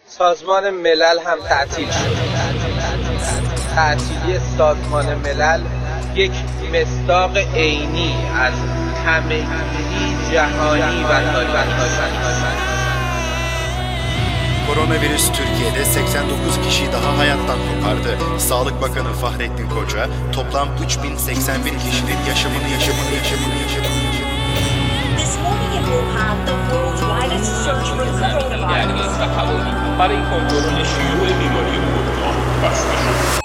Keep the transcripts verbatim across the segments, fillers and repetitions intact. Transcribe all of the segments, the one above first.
سازمان ملل هم تعطیل شد. تعطیلی سازمان ملل یک مصداق عینی از همگی جهانی و Koronavirüs Türkiye'de seksen dokuz kişi daha hayattan kopardı. Sağlık Bakanı Fahrettin Koca toplam üç bin seksen bir kişinin yaşamını yaşamını yaşamını yaşamını This morning in Wuhan, the world's widest search for coronavirus. برای کنترل شیوع بیماری کرونا بسته شد.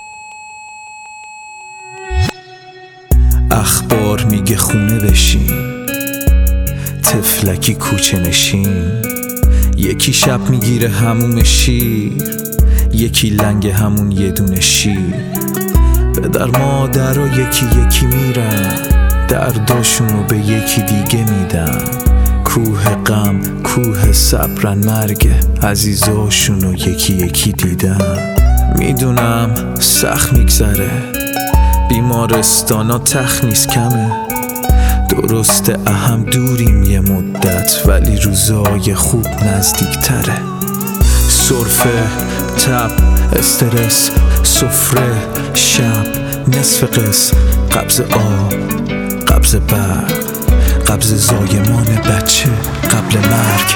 اخبار میگه خونه بشین، تفلکی کوچه نشین، یکی شب میگیره هموم شیر، یکی لنگ همون یه دونه شیر. پدر مادر یکی یکی میرن، درداشونو به یکی دیگه میدن. کوه غم کوه صبرن، مرگ عزیزاشونو یکی یکی دیدن. میدونم سخت میگذره، بیمارستانا تخت نیست کمه. درسته اهم دوریم یه مدت، ولی روزای خوب نزدیک تره. سرفه، تب، استرس، سفره، شب، نصف قص، قبض آب، قبض برق، قبض زایمان بچه قبل مرگ.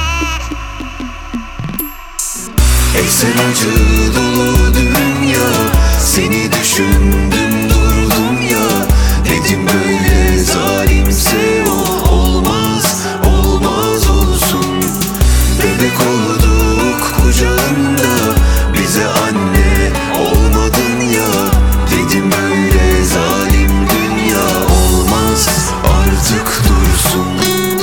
Ey sen acı dolu dünya, seni düşündüm durdum ya. Dedim böyle zalimse o olmaz, olmaz olsun. Bebek olduk kucağında, bize anne olmadın ya. Dedim böyle zalim dünya olmaz, artık dursun.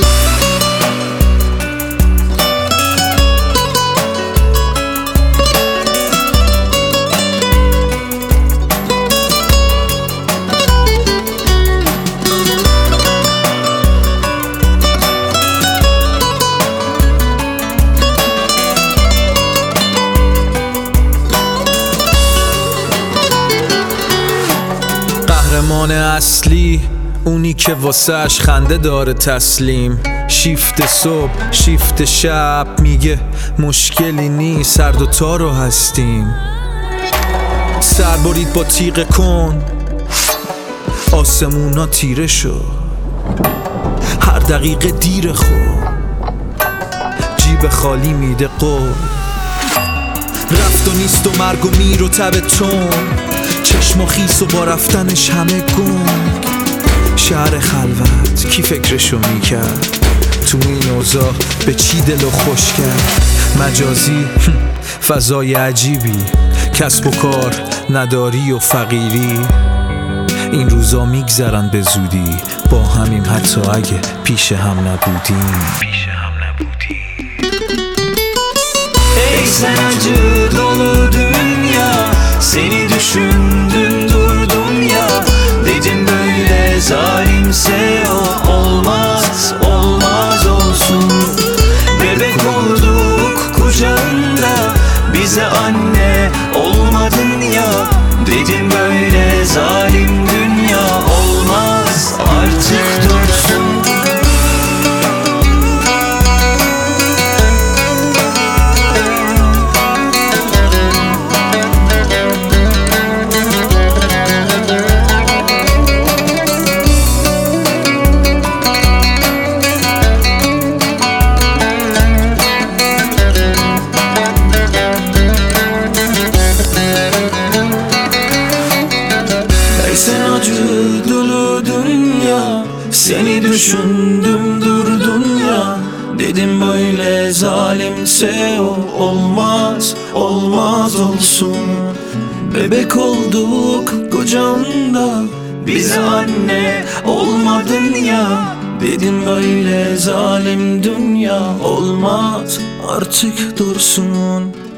قهرمان اصلی اونی که واسهش خنده داره تسلیم. شیفت صبح شیفت شب، میگه مشکلی نیست هر دوتا رو هستیم. سر برید با تیغ کن، آسمونا تیره شد. هر دقیقه دیر خود، جیب خالی میده قول. رفت و نیست و مرگ و میر و تب تون، چشم و خیس و با رفتنش همه گنگ. شهر خلوت کی فکرشو میکرد، تو این اوضاع به چی دلو خوش کرد. مجازی فضای عجیبی، کسب و کار نداری و فقیری. این روزا میگذرن به زودی، با همیم حتی اگه پیش هم نبودیم. Ey sen acı dolu dünya, seni düşündüm durdum ya. Dedim böyle zalimse o olmaz, olmaz olsun. Bebek olduk kucağında, bize anne olmadın ya. Dedim böyle zalim dünya olmaz, artık dursun. Sen acı dolu dünya, seni düşündüm durdum ya. Dedim böyle zalimse o olmaz, olmaz olsun. Bebek olduk kucağında, bize anne olmadın ya. Dedim böyle zalim dünya olmaz, artık dursun.